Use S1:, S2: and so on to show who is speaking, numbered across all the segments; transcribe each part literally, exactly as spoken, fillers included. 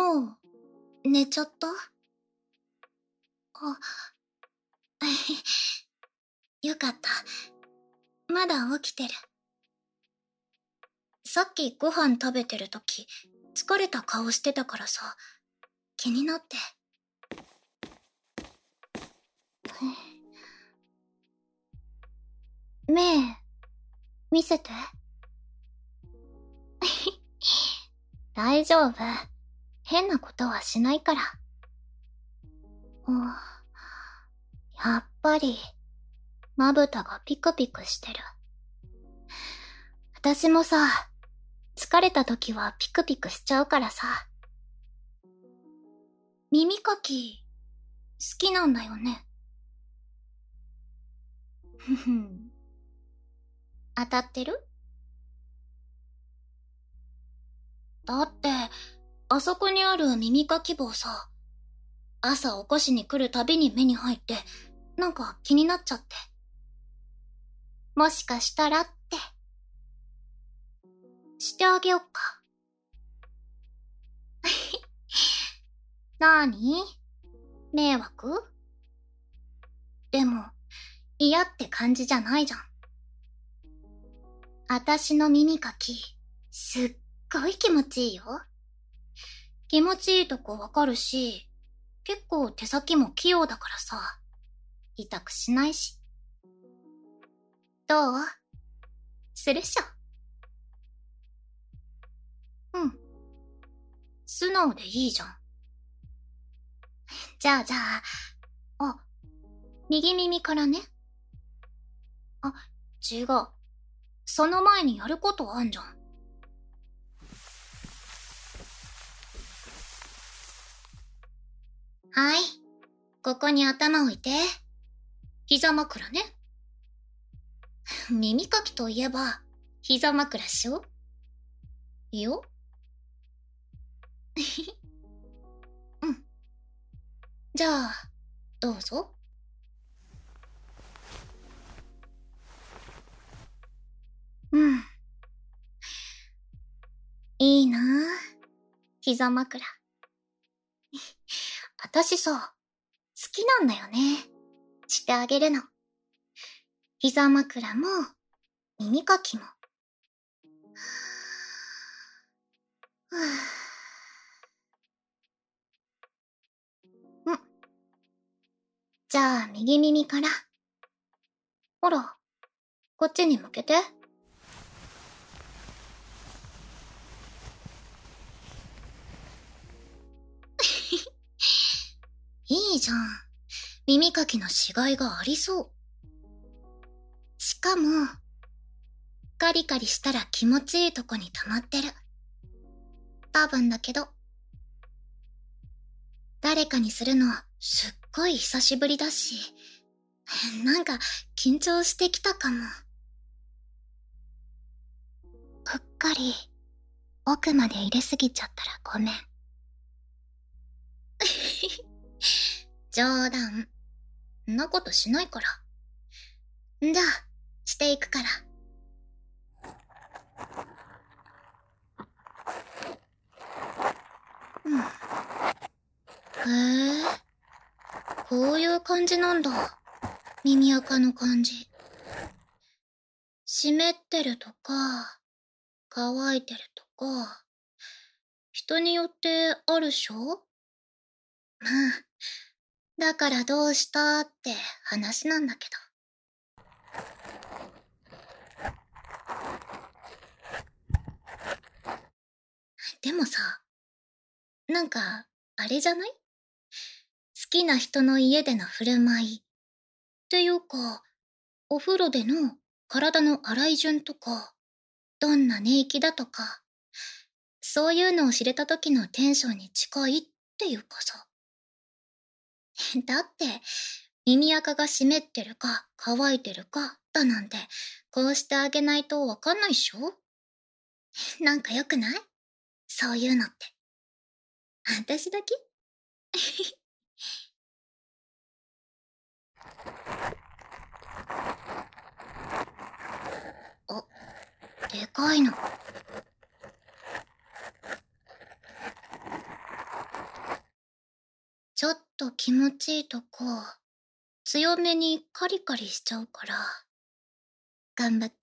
S1: もう、寝ちゃった？あ、よかった。まだ起きてる。さっきご飯食べてるとき、疲れた顔してたからさ、気になって。目、見せて。大丈夫。変なことはしないから。やっぱり、まぶたがピクピクしてる。私もさ、疲れた時はピクピクしちゃうからさ。耳かき、好きなんだよね。ふふん。当たってる？だって、あそこにある耳かき棒さ、朝起こしに来るたびに目に入って、なんか気になっちゃって。もしかしたらって。してあげよっか。なーに？迷惑？でも、嫌って感じじゃないじゃん。あたしの耳かき、すっごい気持ちいいよ。気持ちいいとこわかるし、結構手先も器用だからさ、痛くしないし。どう？するっしょ。うん。素直でいいじゃん。じゃあじゃあ、あ、右耳からね。あ、違う。その前にやることあんじゃん。はい。ここに頭置いて。膝枕ね。耳かきといえば、膝枕っしょ？いいよ。うん。じゃあ、どうぞ。うん。いいなぁ。膝枕。あたしさ、好きなんだよね。してあげるの。膝枕も、耳かきも。ふぅ。ん。じゃあ、右耳から。ほら、こっちに向けて。いいじゃん。耳かきのしがいがありそう。しかも、カリカリしたら気持ちいいとこに溜まってる。多分だけど。誰かにするのすっごい久しぶりだし、なんか緊張してきたかも。うっかり奥まで入れすぎちゃったらごめん。冗談。んなことしないから。じゃあ、していくから。うん。へえ、こういう感じなんだ。耳垢の感じ。湿ってるとか、乾いてるとか、人によってあるっしょ？まあ、だからどうしたって話なんだけど。でもさ、なんか、あれじゃない？好きな人の家での振る舞い。っていうか、お風呂での体の洗い順とか、どんな寝息だとか、そういうのを知れた時のテンションに近いっていうかさ。だって、耳垢が湿ってるか乾いてるかだなんて、こうしてあげないとわかんないっしょ？なんかよくない？そういうのって。私だけ？あ、でかいの。 と気持ちいいとこ、強めにカリカリしちゃうから、頑張って。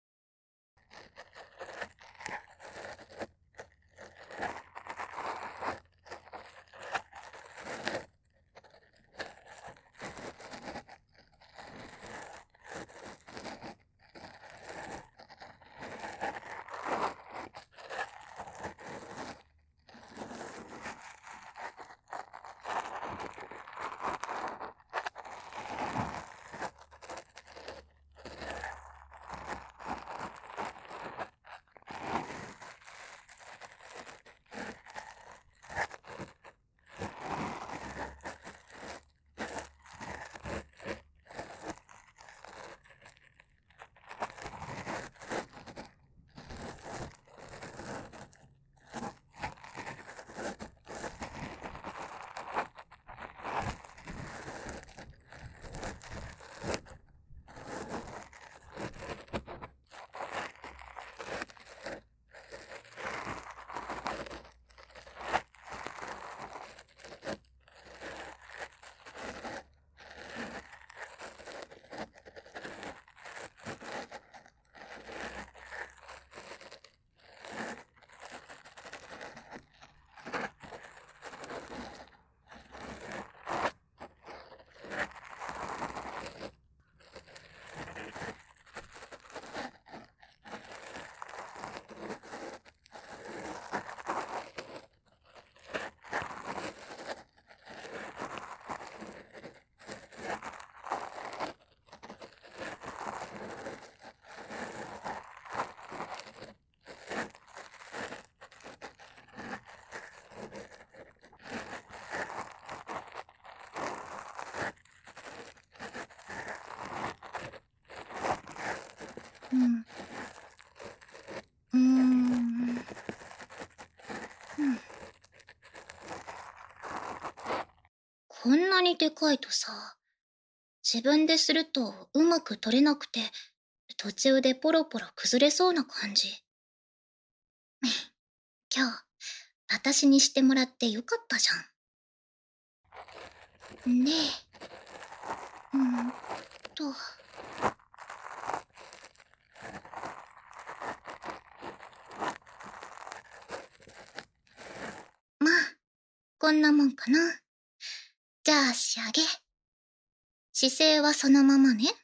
S1: うん。うーん。うん。こんなにでかいとさ、自分でするとうまく取れなくて、途中でポロポロ崩れそうな感じ。今日、私にしてもらってよかったじゃん。ねえ。うーんと。まあ、こんなもんかな。じゃあ仕上げ。姿勢はそのままね。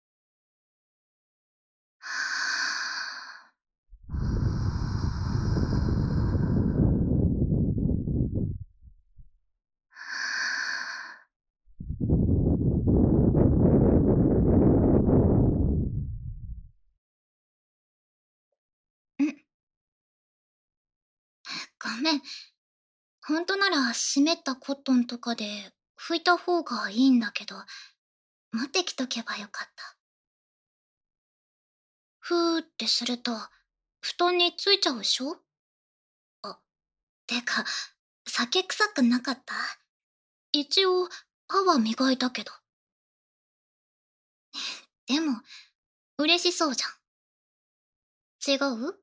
S1: んごめん。ほんとなら湿ったコットンとかで拭いた方がいいんだけど、持ってきとけばよかった。ふーってすると、布団についちゃうでしょ？あ、てか、酒臭くなかった？一応、歯は磨いたけど。でも、嬉しそうじゃん。違う？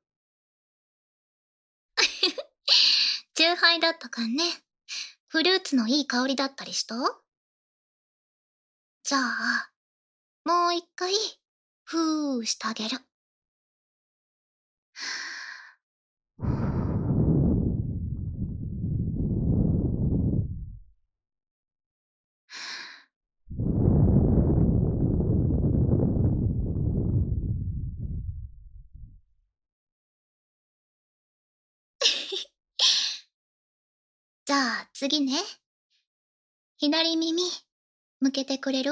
S1: チューハイだったかんね。フルーツのいい香りだったりした？じゃあ、もう一回、ふーしてあげる。じゃあ次ね。左耳、向けてくれる？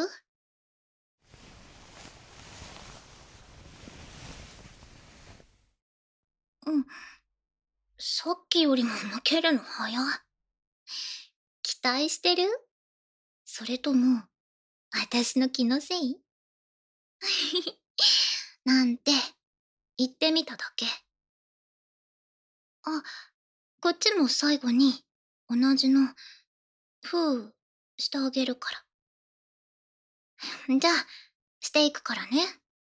S1: うん。さっきよりも向けるの早。期待してる？それとも、私の気のせい？なんて、言ってみただけ。あ、こっちも最後に、同じの、ふう、してあげるから。じゃあ、していくからね。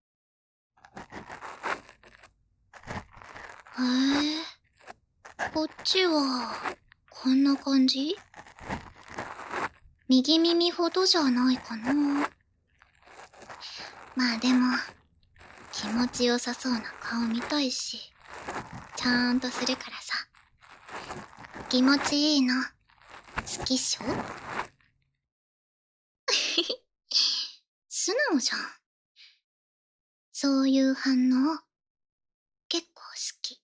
S1: へえ、こっちは、こんな感じ？ 右耳ほどじゃないかな。まあでも、気持ちよさそうな顔見たいし、ちゃんとするからさ。気持ちいいの、好きっしょ？素直じゃん。そういう反応、結構好き。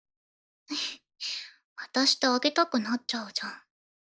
S1: 渡してあげたくなっちゃうじゃん。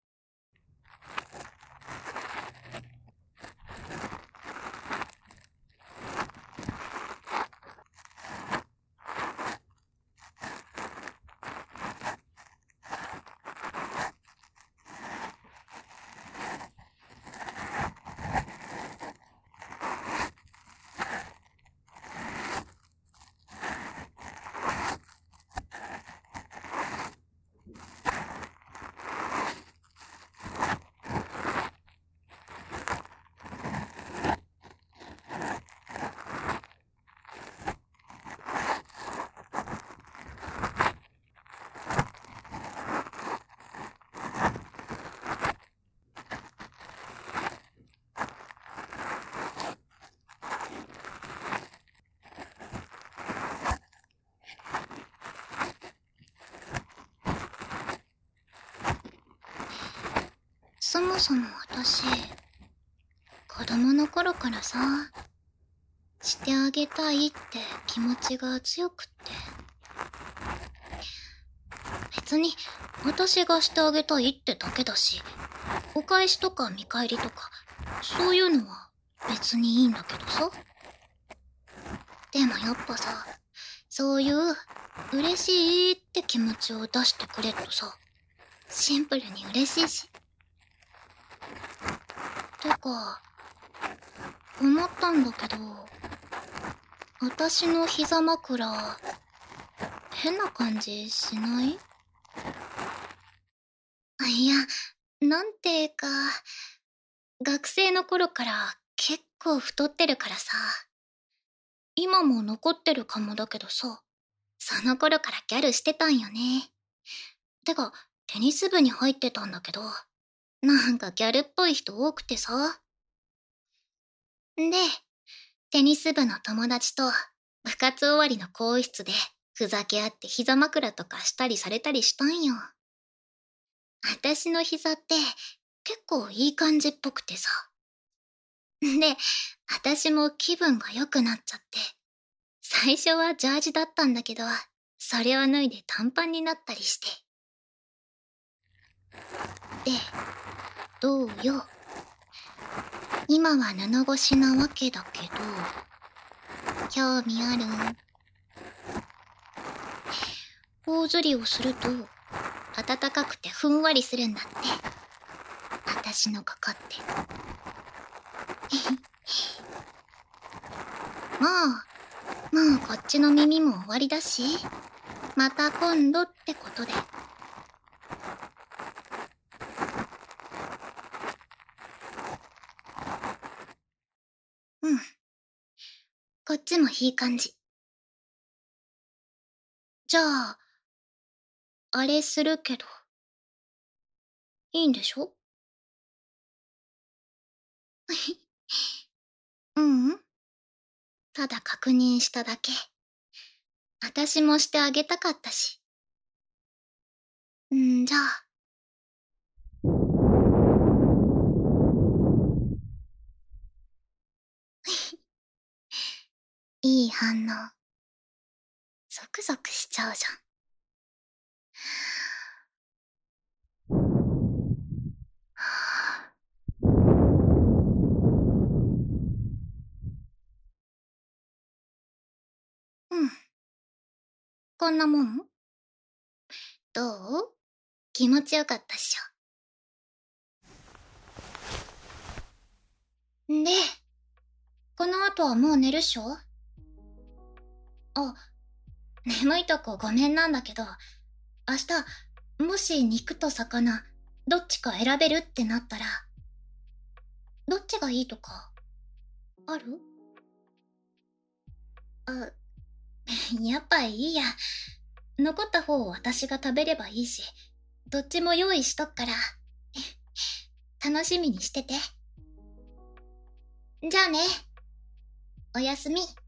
S1: そもそも私、子供の頃からさ、してあげたいって気持ちが強くって。別に私がしてあげたいってだけだし、お返しとか見返りとか、そういうのは別にいいんだけどさ。でもやっぱさ、そういう嬉しいって気持ちを出してくれるとさ、シンプルに嬉しいし。てか、思ったんだけど、私の膝枕、変な感じしない？いや、なんていうか、学生の頃から結構太ってるからさ、今も残ってるかもだけどさ、その頃からギャルしてたんよね。てか、テニス部に入ってたんだけど、なんかギャルっぽい人多くてさ。で、テニス部の友達と部活終わりの更衣室でふざけ合って膝枕とかしたりされたりしたんよ。私の膝って結構いい感じっぽくてさ。で、私も気分が良くなっちゃって、最初はジャージだったんだけど、それを脱いで短パンになったりして。で、どうよ。今は布越しなわけだけど、興味ある？頬ずりをすると、暖かくてふんわりするんだって。私のかかって。もう、もうこっちの耳も終わりだし、また今度ってことで。うん。こっちもいい感じ。じゃあ、あれするけど、いいんでしょ？ううん。ただ確認しただけ。私もしてあげたかったし。んじゃあ。いい反応。ゾクゾクしちゃうじゃん。うん。こんなもん？どう？気持ちよかったっしょ。んで、この後はもう寝るっしょ？あ、眠いとこごめんなんだけど、明日、もし肉と魚、どっちか選べるってなったら、どっちがいいとか、ある？あ、やっぱいいや。残った方を私が食べればいいし、どっちも用意しとくから。 楽しみにしてて。じゃあね。おやすみ。